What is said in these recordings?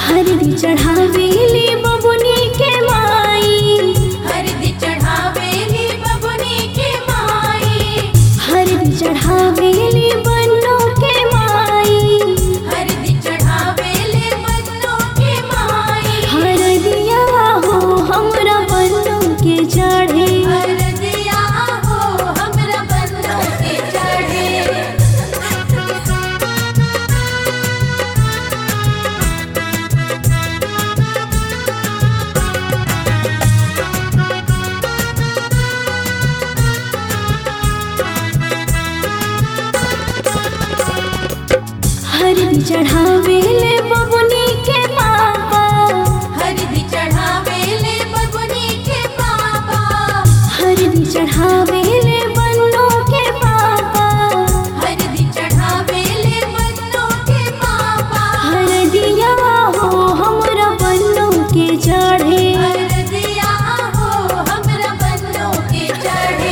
हरदी चढ़ावेली बबुनी के माई, हरदी चढ़ावेली बबुनी के माई, हरदी चढ़ावेली बन्नों के माई, हरदी चढ़ावेली बन्नों के माई। हरदिया हो हमरा बन्नों के चढ़े, हरदिया हो हमरा बन्नों के चढ़े। हरदी चढ़ावेले बबुनी के पापा, हरदी चढ़ावेले बबुनी के पापा, हरदी चढ़ावेले बन्नों के पापा, हरदी चढ़ावेले बन्नों के पापा। हरदिया हो हमरा बन्नों के चढ़े, हरदिया हो हमरा बन्नों के चढ़े।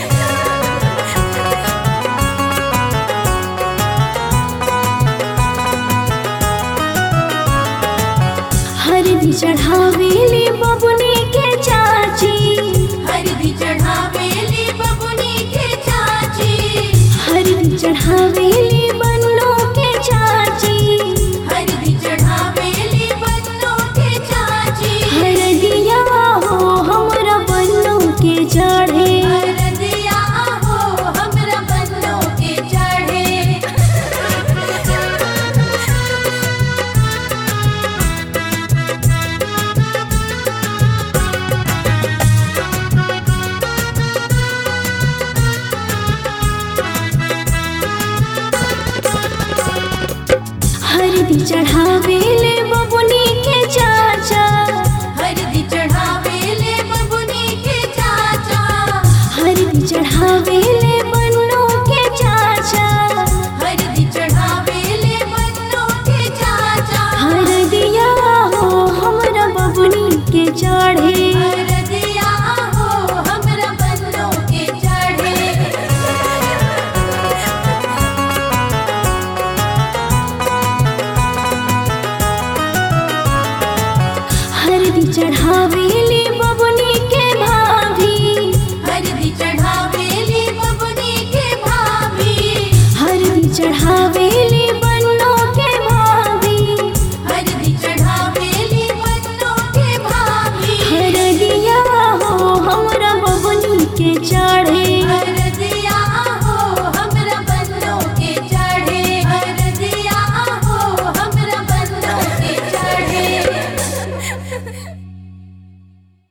हरदी चढ़ावेली बबुनी के चाची, हरदी चढ़ावेली बबुनी के चाची, हरदी चढ़ावेली बन्नों के चाची, हरदी चढ़ावेली बन्नों के चाची। हरदिया हो हमरा बन्नों के चढ़े, हरदिया हो हमरा बन्नों के चढ़े। हरदी चढ़ावेले बबुनी के चाचा, हरदी चढ़ावेले बबुनी के चाचा, हरदी चढ़ावेले बन्नों के चाचा, हरदी चढ़ावेले बन्नों के चाचा। हरदिया हो हमरा बबुनी के चढ़े, हरदिया हो हमरा बन्नों के चढ़े। हरदी चढ़ावेली